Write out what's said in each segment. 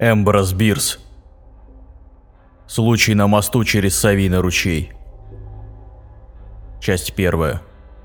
Эмброс Бирс. Случай на мосту через Савиный ручей. Часть 1.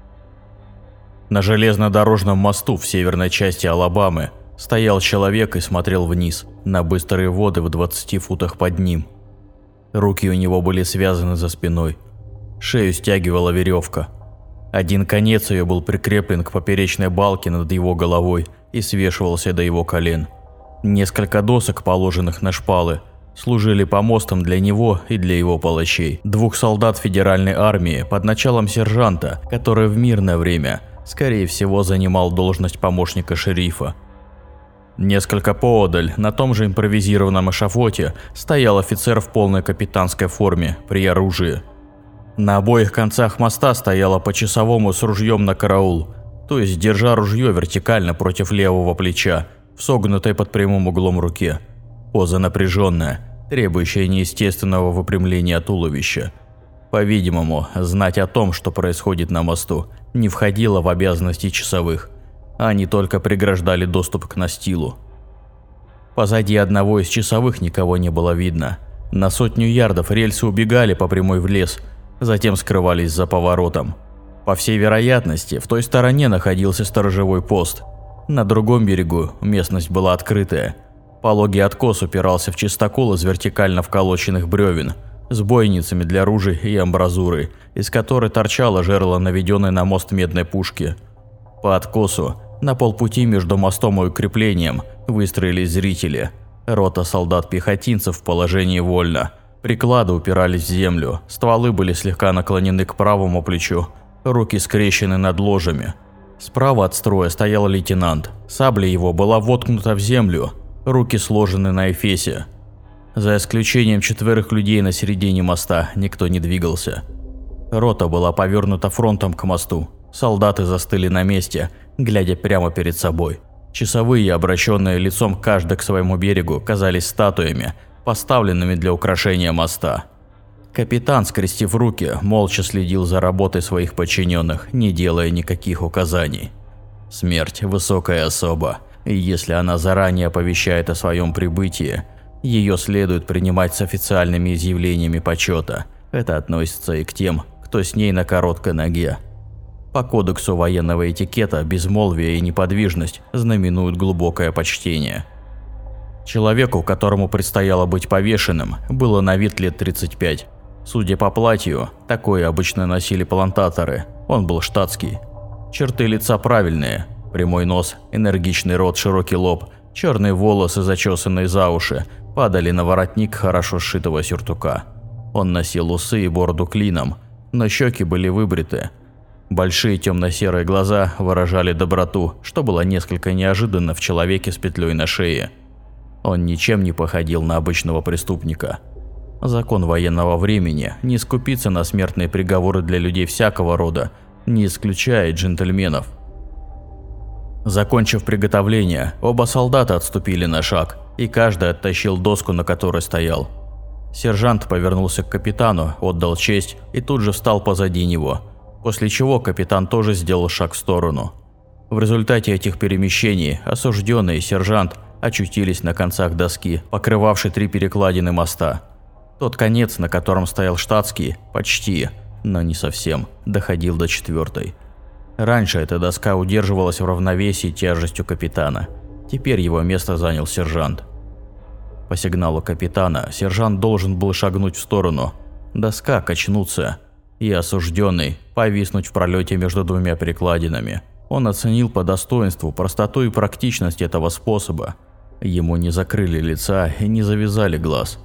На железнодорожном мосту в северной части Алабамы стоял человек и смотрел вниз, на быстрые воды в 20 футах под ним. Руки у него были связаны за спиной, шею стягивала веревка. Один конец ее был прикреплен к поперечной балке над его головой и свешивался до его колен. Несколько досок, положенных на шпалы, служили помостом для него и для его палачей. 2 солдат федеральной армии под началом сержанта, который в мирное время, скорее всего, занимал должность помощника шерифа. Несколько поодаль, на том же импровизированном эшафоте, стоял офицер в полной капитанской форме, при оружии. На обоих концах моста стояло по часовому с ружьем на караул, то есть держа ружье вертикально против левого плеча, в согнутой под прямым углом руке. Поза напряженная, требующая неестественного выпрямления туловища. По-видимому, знать о том, что происходит на мосту, не входило в обязанности часовых. Они только преграждали доступ к настилу. Позади одного из часовых никого не было видно. На 100 ярдов рельсы убегали по прямой в лес, затем скрывались за поворотом. По всей вероятности, в той стороне находился сторожевой пост. На другом берегу местность была открытая. Пологий откос упирался в чистокол из вертикально вколоченных бревен, с бойницами для ружей и амбразурой, из которой торчало жерло наведенной на мост медной пушки. По откосу, на полпути между мостом и укреплением, выстроились зрители. Рота солдат-пехотинцев в положении вольно. Приклады упирались в землю, стволы были слегка наклонены к правому плечу, руки скрещены над ложами. Справа от строя стоял лейтенант. Сабля его была воткнута в землю, руки сложены на эфесе. За исключением 4 людей на середине моста никто не двигался. Рота была повернута фронтом к мосту. Солдаты застыли на месте, глядя прямо перед собой. Часовые, обращенные лицом каждый к своему берегу, казались статуями, поставленными для украшения моста. Капитан, скрестив руки, молча следил за работой своих подчиненных, не делая никаких указаний. Смерть – высокая особа, и если она заранее оповещает о своем прибытии, ее следует принимать с официальными изъявлениями почета. Это относится и к тем, кто с ней на короткой ноге. По кодексу военного этикета безмолвие и неподвижность знаменуют глубокое почтение. Человеку, которому предстояло быть повешенным, было на вид лет 35. Судя по платью, такое обычно носили плантаторы, он был штатский. Черты лица правильные, прямой нос, энергичный рот, широкий лоб, черные волосы, зачесанные за уши, падали на воротник хорошо сшитого сюртука. Он носил усы и бороду клином, но щеки были выбриты. Большие темно-серые глаза выражали доброту, что было несколько неожиданно в человеке с петлей на шее. Он ничем не походил на обычного преступника. Закон военного времени не скупится на смертные приговоры для людей всякого рода, не исключая джентльменов. Закончив приготовление, оба солдата отступили на шаг, и каждый оттащил доску, на которой стоял. Сержант повернулся к капитану, отдал честь и тут же встал позади него, после чего капитан тоже сделал шаг в сторону. В результате этих перемещений осужденный и сержант очутились на концах доски, покрывавшей 3 перекладины моста. Тот конец, на котором стоял штатский, почти, но не совсем, доходил до 4-й. Раньше эта доска удерживалась в равновесии тяжестью капитана. Теперь его место занял сержант. По сигналу капитана сержант должен был шагнуть в сторону, доска качнуться, и осужденный повиснуть в пролете между 2 перекладинами. Он оценил по достоинству простоту и практичность этого способа. Ему не закрыли лица и не завязали глаз.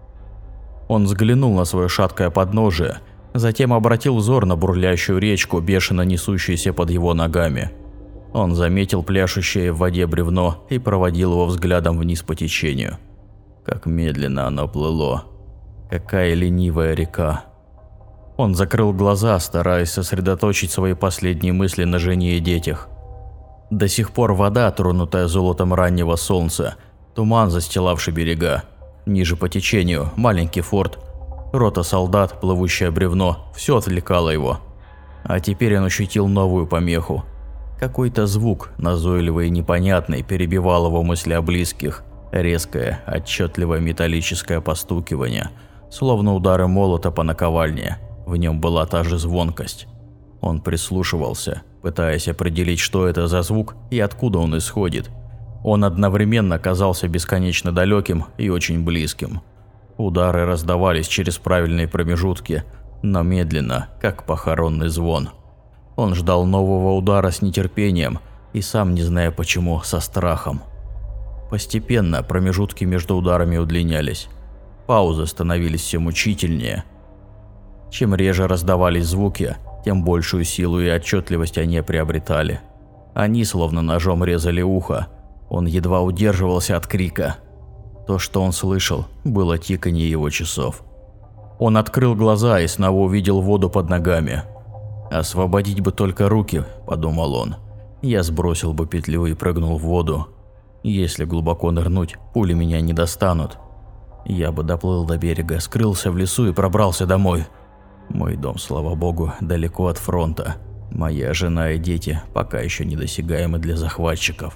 Он взглянул на свое шаткое подножие, затем обратил взор на бурлящую речку, бешено несущуюся под его ногами. Он заметил пляшущее в воде бревно и проводил его взглядом вниз по течению. Как медленно оно плыло. Какая ленивая река. Он закрыл глаза, стараясь сосредоточить свои последние мысли на жене и детях. До сих пор вода, тронутая золотом раннего солнца, туман, застилавший берега. Ниже по течению маленький форт, рота солдат, плывущее бревно – все отвлекало его. А теперь он ощутил новую помеху. Какой-то звук, назойливый и непонятный, перебивал его мысли о близких. Резкое, отчетливое металлическое постукивание, словно удары молота по наковальне. В нем была та же звонкость. Он прислушивался, пытаясь определить, что это за звук и откуда он исходит. Он одновременно казался бесконечно далеким и очень близким. Удары раздавались через правильные промежутки, но медленно, как похоронный звон. Он ждал нового удара с нетерпением и, сам не зная почему, со страхом. Постепенно промежутки между ударами удлинялись. Паузы становились все мучительнее. Чем реже раздавались звуки, тем большую силу и отчетливость они приобретали. Они словно ножом резали ухо. Он едва удерживался от крика. То, что он слышал, было тиканье его часов. Он открыл глаза и снова увидел воду под ногами. «Освободить бы только руки», – подумал он. «Я сбросил бы петлю и прыгнул в воду. Если глубоко нырнуть, пули меня не достанут. Я бы доплыл до берега, скрылся в лесу и пробрался домой. Мой дом, слава богу, далеко от фронта. Моя жена и дети пока еще недосягаемы для захватчиков».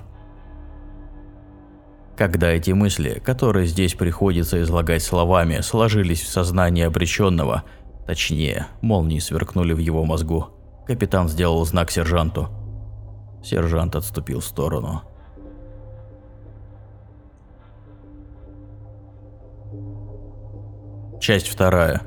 Когда эти мысли, которые здесь приходится излагать словами, сложились в сознании обреченного, точнее, молнии сверкнули в его мозгу, капитан сделал знак сержанту. Сержант отступил в сторону. Часть 2.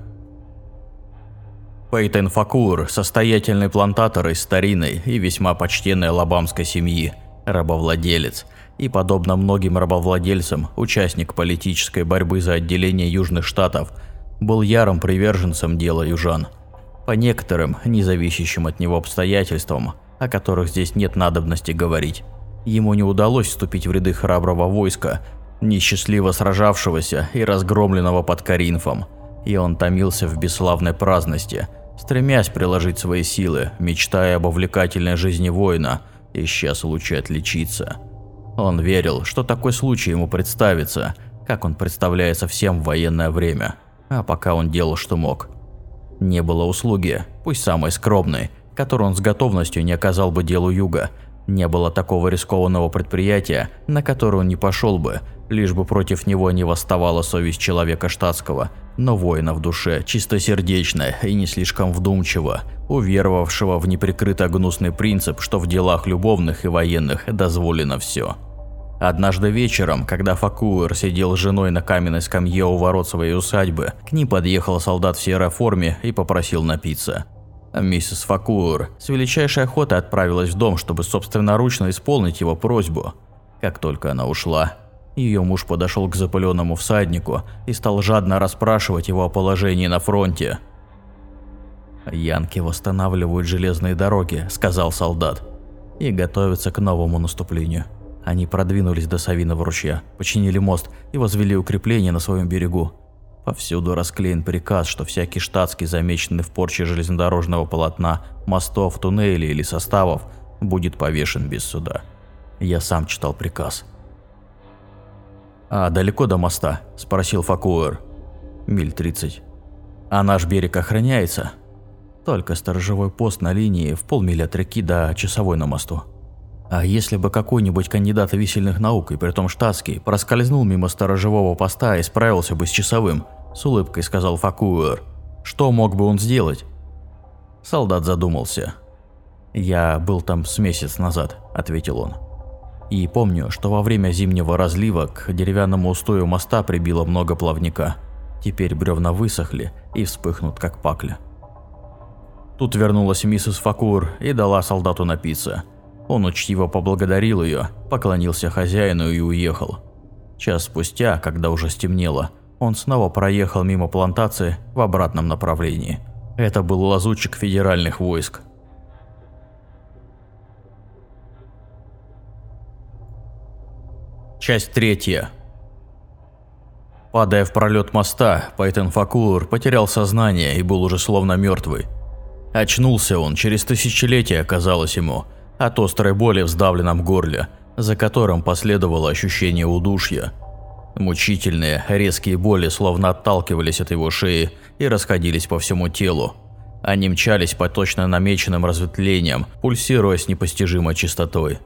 Пейтон Факур – состоятельный плантатор из старинной и весьма почтенной алабамской семьи, рабовладелец и, подобно многим рабовладельцам, участник политической борьбы за отделение Южных Штатов, был ярым приверженцем дела южан. По некоторым, независящим от него обстоятельствам, о которых здесь нет надобности говорить, ему не удалось вступить в ряды храброго войска, несчастливо сражавшегося и разгромленного под Коринфом, и он томился в бесславной праздности, стремясь приложить свои силы, мечтая об увлекательной жизни воина, ища случай отличиться. Он верил, что такой случай ему представится, как он представляется всем в военное время, а пока он делал, что мог. Не было услуги, пусть самой скромной, которую он с готовностью не оказал бы делу Юга, не было такого рискованного предприятия, на которое он не пошел бы, лишь бы против него не восставала совесть человека штатского, но воина в душе, чистосердечная и не слишком вдумчиво, уверовавшего в неприкрыто гнусный принцип, что в делах любовных и военных дозволено все. Однажды вечером, когда Факуэр сидел с женой на каменной скамье у ворот своей усадьбы, к ним подъехал солдат в серой форме и попросил напиться. Миссис Факуэр с величайшей охотой отправилась в дом, чтобы собственноручно исполнить его просьбу. Как только она ушла, ее муж подошел к запыленному всаднику и стал жадно расспрашивать его о положении на фронте. «Янки восстанавливают железные дороги», – сказал солдат, – «и готовятся к новому наступлению. Они продвинулись до Савиного ручья, починили мост и возвели укрепления на своем берегу. Повсюду расклеен приказ, что всякий штатский, замеченный в порче железнодорожного полотна, мостов, туннелей или составов, будет повешен без суда. Я сам читал приказ». «А далеко до моста?» – спросил Факуэр. «Миль 30. А наш берег охраняется?» «Только сторожевой пост на линии в полмили от реки до часовой на мосту». «А если бы какой-нибудь кандидат висельных наук, и притом штатский, проскользнул мимо сторожевого поста и справился бы с часовым?» – с улыбкой сказал Факуэр. «Что мог бы он сделать?» Солдат задумался. «Я был там с месяц назад», – ответил он. «И помню, что во время зимнего разлива к деревянному устою моста прибило много плавника. Теперь бревна высохли и вспыхнут, как пакля». Тут вернулась миссис Факуэр и дала солдату напиться. Он учтиво поблагодарил ее, поклонился хозяину и уехал. Час спустя, когда уже стемнело, он снова проехал мимо плантации в обратном направлении. Это был лазутчик федеральных войск. Часть 3. Падая в пролет моста, Пейтон Факуэр потерял сознание и был уже словно мертвый. Очнулся он через тысячелетия, казалось ему, от острой боли в сдавленном горле, за которым последовало ощущение удушья. Мучительные, резкие боли словно отталкивались от его шеи и расходились по всему телу. Они мчались по точно намеченным разветвлениям, пульсируя с непостижимой частотой.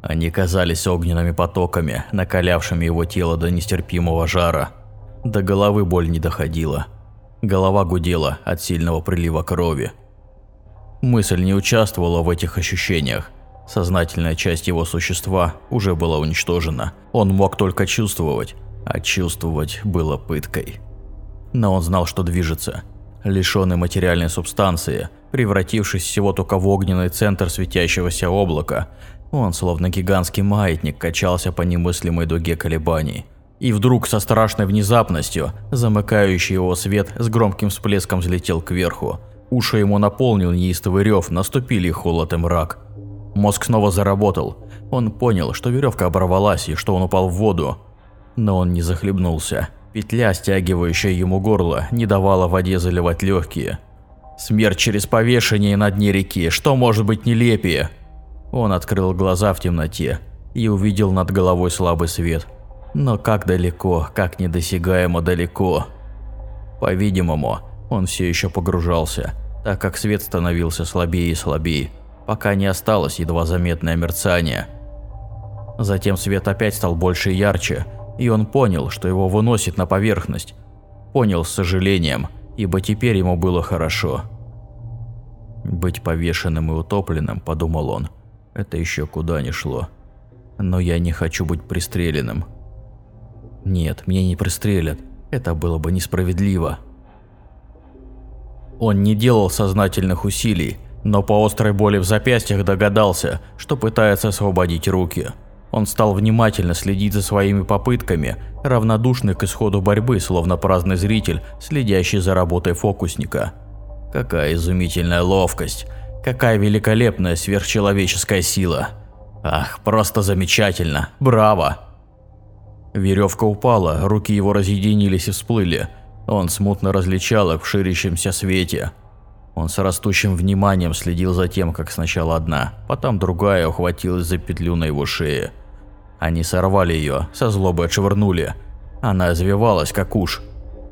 Они казались огненными потоками, накалявшими его тело до нестерпимого жара. До головы боль не доходила. Голова гудела от сильного прилива крови. Мысль не участвовала в этих ощущениях. Сознательная часть его существа уже была уничтожена. Он мог только чувствовать, а чувствовать было пыткой. Но он знал, что движется. Лишенный материальной субстанции, превратившись всего только в огненный центр светящегося облака, он, словно гигантский маятник, качался по немыслимой дуге колебаний. И вдруг со страшной внезапностью замыкающий его свет с громким всплеском взлетел кверху. Уши ему наполнил неистовый рев, наступили холод и мрак. Мозг снова заработал. Он понял, что веревка оборвалась и что он упал в воду. Но он не захлебнулся. Петля, стягивающая ему горло, не давала воде заливать легкие. Смерть через повешение на дне реки, что может быть нелепее? Он открыл глаза в темноте и увидел над головой слабый свет. Но как далеко, как недосягаемо далеко. По-видимому, он все еще погружался, так как свет становился слабее и слабее, пока не осталось едва заметное мерцание. Затем свет опять стал больше и ярче, и он понял, что его выносит на поверхность. Понял с сожалением, ибо теперь ему было хорошо. «Быть повешенным и утопленным», – подумал он, – это еще куда ни шло. Но я не хочу быть пристреленным. Нет, меня не пристрелят, это было бы несправедливо. Он не делал сознательных усилий, но по острой боли в запястьях догадался, что пытается освободить руки. Он стал внимательно следить за своими попытками, равнодушный к исходу борьбы, словно праздный зритель, следящий за работой фокусника. Какая изумительная ловкость! Какая великолепная сверхчеловеческая сила! Ах, просто замечательно! Браво! Веревка упала, руки его разъединились и всплыли. Он смутно различал их в ширящемся свете. Он с растущим вниманием следил за тем, как сначала одна, потом другая ухватилась за петлю на его шее. Они сорвали ее, со злобой отшвырнули. Она извивалась, как уж.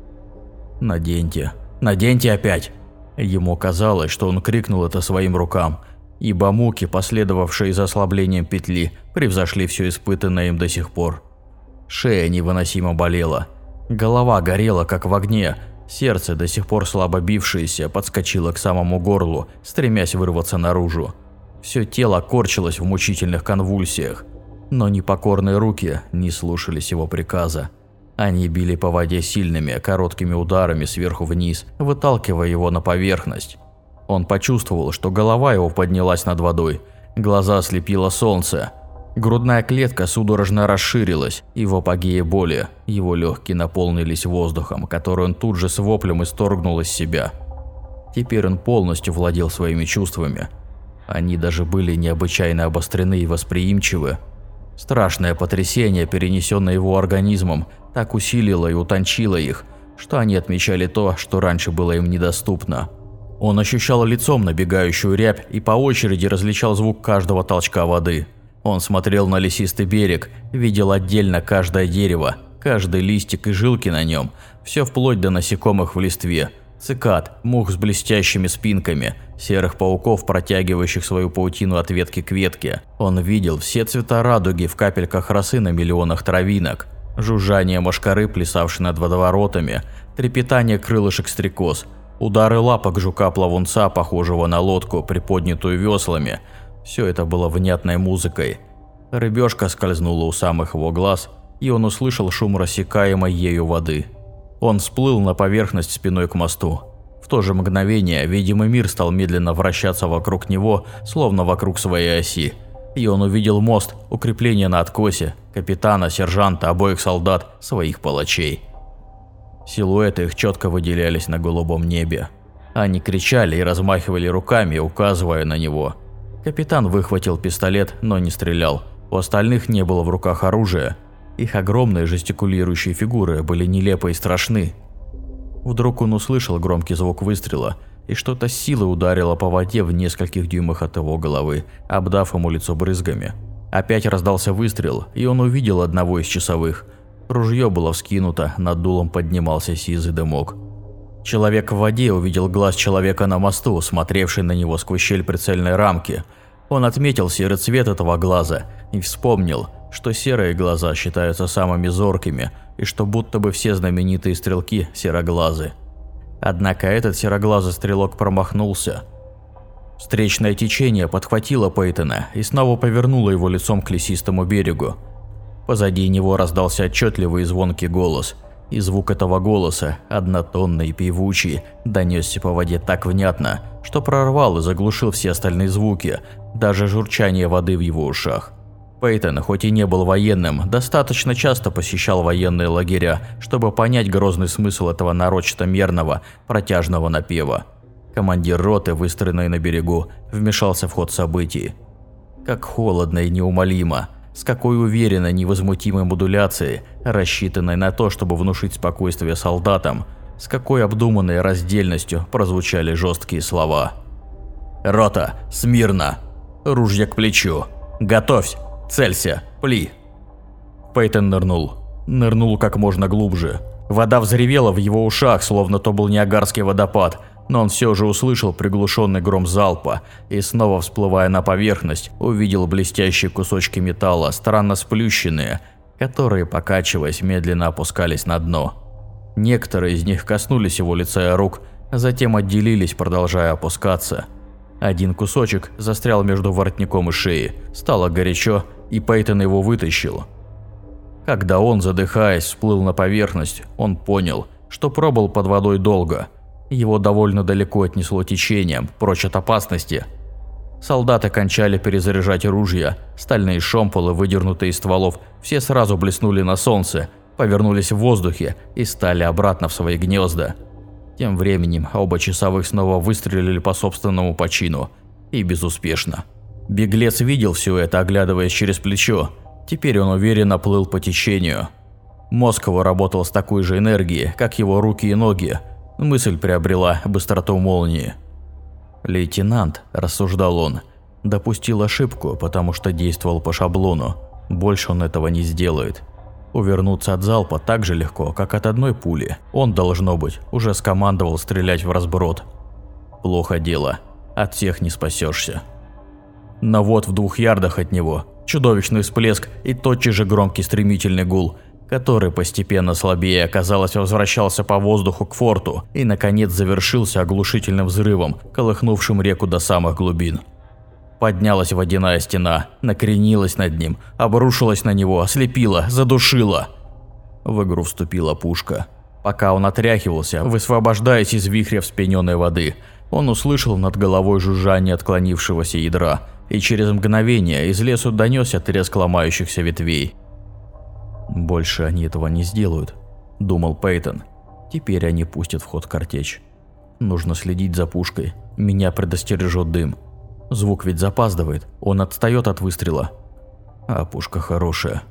«Наденьте! Наденьте опять!» Ему казалось, что он крикнул это своим рукам, ибо муки, последовавшие за ослаблением петли, превзошли все испытанное им до сих пор. Шея невыносимо болела. Голова горела, как в огне. Сердце, до сих пор слабо бившееся, подскочило к самому горлу, стремясь вырваться наружу. Все тело корчилось в мучительных конвульсиях. Но непокорные руки не слушались его приказа. Они били по воде сильными, короткими ударами сверху вниз, выталкивая его на поверхность. Он почувствовал, что голова его поднялась над водой, глаза ослепило солнце. Грудная клетка судорожно расширилась, и в апогее боли его легкие наполнились воздухом, который он тут же с воплем исторгнул из себя. Теперь он полностью владел своими чувствами. Они даже были необычайно обострены и восприимчивы. Страшное потрясение, перенесенное его организмом, так усилило и утончило их, что они отмечали то, что раньше было им недоступно. Он ощущал лицом набегающую рябь и по очереди различал звук каждого толчка воды. Он смотрел на лесистый берег, видел отдельно каждое дерево, каждый листик и жилки на нем, все вплоть до насекомых в листве, цикад, мух с блестящими спинками, серых пауков, протягивающих свою паутину от ветки к ветке. Он видел все цвета радуги в капельках росы на миллионах травинок, жужжание мошкары, плясавшей над водоворотами, трепетание крылышек стрекоз, удары лапок жука-плавунца, похожего на лодку, приподнятую веслами. Все это было внятной музыкой. Рыбешка скользнула у самых его глаз, и он услышал шум рассекаемой ею воды. Он всплыл на поверхность спиной к мосту. В то же мгновение видимый мир стал медленно вращаться вокруг него, словно вокруг своей оси. И он увидел мост, укрепление на откосе, капитана, сержанта, обоих солдат, своих палачей. Силуэты их четко выделялись на голубом небе. Они кричали и размахивали руками, указывая на него. Капитан выхватил пистолет, но не стрелял. У остальных не было в руках оружия. Их огромные жестикулирующие фигуры были нелепы и страшны. Вдруг он услышал громкий звук выстрела, и что-то с силой ударило по воде в нескольких дюймах от его головы, обдав ему лицо брызгами. Опять раздался выстрел, и он увидел одного из часовых. Ружье было вскинуто, над дулом поднимался сизый дымок. Человек в воде увидел глаз человека на мосту, смотревший на него сквозь щель прицельной рамки. Он отметил серый цвет этого глаза и вспомнил, что серые глаза считаются самыми зоркими и что будто бы все знаменитые стрелки сероглазы. Однако этот сероглазый стрелок промахнулся. Встречное течение подхватило Пейтона и снова повернуло его лицом к лесистому берегу. Позади него раздался отчетливый и звонкий голос, и звук этого голоса, однотонный и певучий, донесся по воде так внятно, что прорвал и заглушил все остальные звуки, даже журчание воды в его ушах. Пейтон, хоть и не был военным, достаточно часто посещал военные лагеря, чтобы понять грозный смысл этого нарочито мерного, протяжного напева. Командир роты, выстроенный на берегу, вмешался в ход событий. Как холодно и неумолимо, с какой уверенной, невозмутимой модуляцией, рассчитанной на то, чтобы внушить спокойствие солдатам, с какой обдуманной раздельностью прозвучали жесткие слова. «Рота, смирно! Ружья к плечу! Готовься! Целься! Пли!» Пейтон нырнул. Нырнул как можно глубже. Вода взревела в его ушах, словно то был Ниагарский водопад, но он все же услышал приглушенный гром залпа и, снова всплывая на поверхность, увидел блестящие кусочки металла, странно сплющенные, которые, покачиваясь, медленно опускались на дно. Некоторые из них коснулись его лица и рук, а затем отделились, продолжая опускаться. Один кусочек застрял между воротником и шеей, стало горячо, и Пейтон его вытащил. Когда он, задыхаясь, всплыл на поверхность, он понял, что пробыл под водой долго. Его довольно далеко отнесло течением, прочь от опасности. Солдаты кончали перезаряжать ружья, стальные шомполы, выдернутые из стволов, все сразу блеснули на солнце, повернулись в воздухе и стали обратно в свои гнезда. Тем временем оба часовых снова выстрелили по собственному почину. И безуспешно. Беглец видел все это, оглядываясь через плечо. Теперь он уверенно плыл по течению. Мозг его работал с такой же энергией, как его руки и ноги. Мысль приобрела быстроту молнии. «Лейтенант», – рассуждал он, – допустил ошибку, потому что действовал по шаблону. Больше он этого не сделает. Увернуться от залпа так же легко, как от одной пули. Он, должно быть, уже скомандовал стрелять в разброд. Плохо дело. От всех не спасешься. Но вот в 2 ярдах от него чудовищный всплеск и тотчас же громкий стремительный гул, который постепенно слабее, казалось, возвращался по воздуху к форту и, наконец, завершился оглушительным взрывом, колыхнувшим реку до самых глубин. Поднялась водяная стена, накренилась над ним, обрушилась на него, ослепила, задушила. В игру вступила пушка. Пока он отряхивался, высвобождаясь из вихря вспененной воды, он услышал над головой жужжание отклонившегося ядра, и через мгновение из лесу донесся треск ломающихся ветвей. «Больше они этого не сделают», – думал Пейтон. «Теперь они пустят в ход картечь. Нужно следить за пушкой, меня предостережет дым. Звук ведь запаздывает, он отстает от выстрела. А пушка хорошая».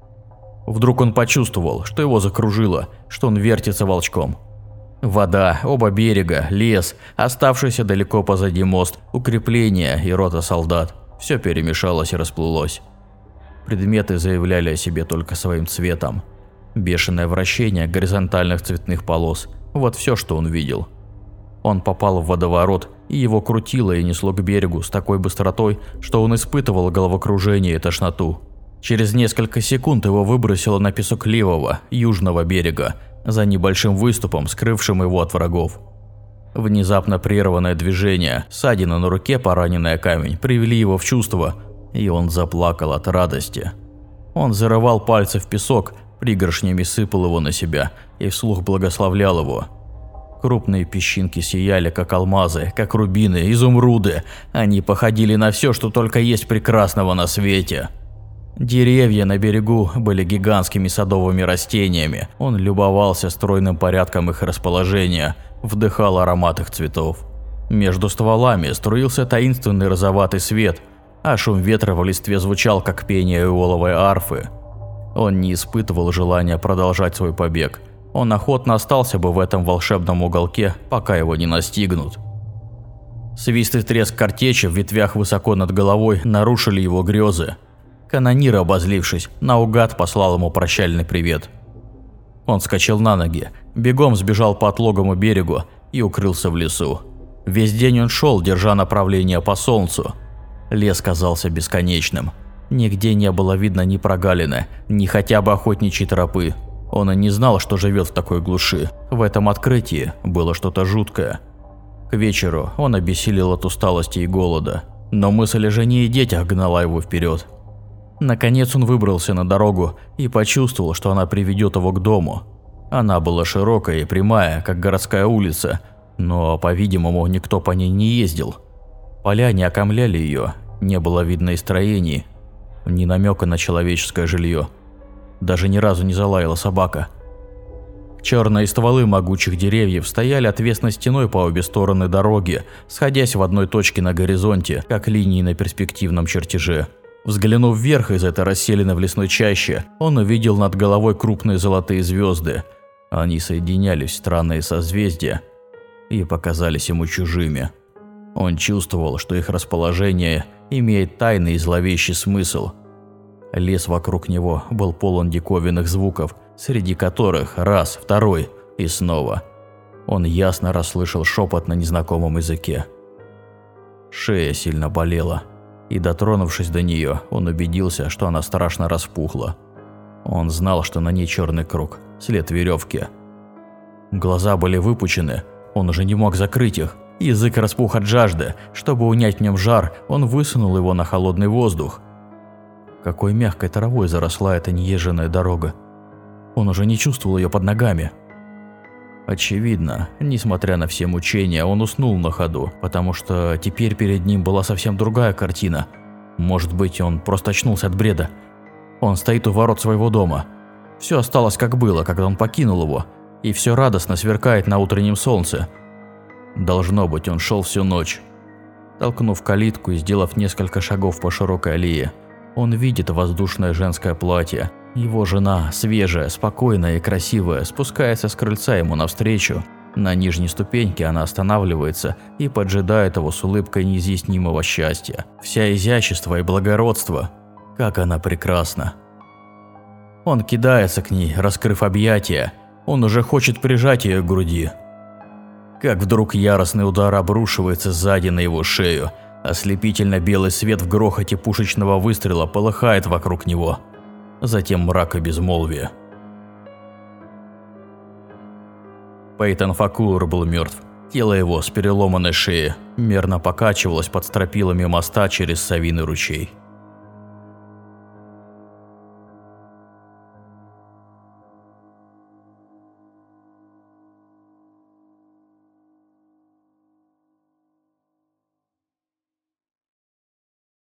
Вдруг он почувствовал, что его закружило, что он вертится волчком. Вода, оба берега, лес, оставшийся далеко позади мост, укрепления и рота солдат – все перемешалось и расплылось. Предметы заявляли о себе только своим цветом. Бешеное вращение горизонтальных цветных полос – вот все, что он видел. Он попал в водоворот, и его крутило и несло к берегу с такой быстротой, что он испытывал головокружение и тошноту. Через несколько секунд его выбросило на песок левого, южного берега, за небольшим выступом, скрывшим его от врагов. Внезапно прерванное движение, ссадина на руке, пораненная камень, привели его в чувство, и он заплакал от радости. Он зарывал пальцы в песок, пригоршнями сыпал его на себя и вслух благословлял его. Крупные песчинки сияли, как алмазы, как рубины, изумруды. Они походили на все, что только есть прекрасного на свете. Деревья на берегу были гигантскими садовыми растениями. Он любовался стройным порядком их расположения, вдыхал аромат их цветов. Между стволами струился таинственный розоватый свет, а шум ветра в листве звучал, как пение иоловой арфы. Он не испытывал желания продолжать свой побег. Он охотно остался бы в этом волшебном уголке, пока его не настигнут. Свист и треск картечи в ветвях высоко над головой нарушили его грезы. Канонир, обозлившись, наугад послал ему прощальный привет. Он вскочил на ноги, бегом сбежал по отлогому берегу и укрылся в лесу. Весь день он шел, держа направление по солнцу. Лес казался бесконечным. Нигде не было видно ни прогалины, ни хотя бы охотничьей тропы. Он и не знал, что живет в такой глуши. В этом открытии было что-то жуткое. К вечеру он обессилел от усталости и голода, но мысль о жене и детях гнала его вперед. Наконец он выбрался на дорогу и почувствовал, что она приведет его к дому. Она была широкая и прямая, как городская улица, но, по-видимому, никто по ней не ездил. Поля не окаймляли ее, не было видно и строений, ни намека на человеческое жилье. Даже ни разу не залаяла собака. Черные стволы могучих деревьев стояли отвесной стеной по обе стороны дороги, сходясь в одной точке на горизонте, как линии на перспективном чертеже. Взглянув вверх из этой расселены в лесной чаще, он увидел над головой крупные золотые звезды. Они соединялись в странные созвездия и показались ему чужими. Он чувствовал, что их расположение имеет тайный и зловещий смысл. Лес вокруг него был полон диковинных звуков, среди которых раз, второй и снова. Он ясно расслышал шепот на незнакомом языке. Шея сильно болела, и, дотронувшись до нее, он убедился, что она страшно распухла. Он знал, что на ней черный круг, след веревки. Глаза были выпучены, он уже не мог закрыть их. Язык распух от жажды. Чтобы унять в нем жар, он высунул его на холодный воздух. Какой мягкой травой заросла эта неезженная дорога. Он уже не чувствовал ее под ногами. Очевидно, несмотря на все мучения, он уснул на ходу, потому что теперь перед ним была совсем другая картина. Может быть, он просто очнулся от бреда. Он стоит у ворот своего дома. Все осталось как было, когда он покинул его, и все радостно сверкает на утреннем солнце. Должно быть, он шел всю ночь. Толкнув калитку и сделав несколько шагов по широкой аллее, он видит воздушное женское платье. Его жена, свежая, спокойная и красивая, спускается с крыльца ему навстречу. На нижней ступеньке она останавливается и поджидает его с улыбкой неизъяснимого счастья. Вся изящество и благородство. Как она прекрасна. Он кидается к ней, раскрыв объятия. Он уже хочет прижать ее к груди. Как вдруг яростный удар обрушивается сзади на его шею. Ослепительно белый свет в грохоте пушечного выстрела полыхает вокруг него. Затем мрак и безмолвие. Пейтон Факулор был мертв. Тело его с переломанной шеей мерно покачивалось под стропилами моста через Совиный ручей.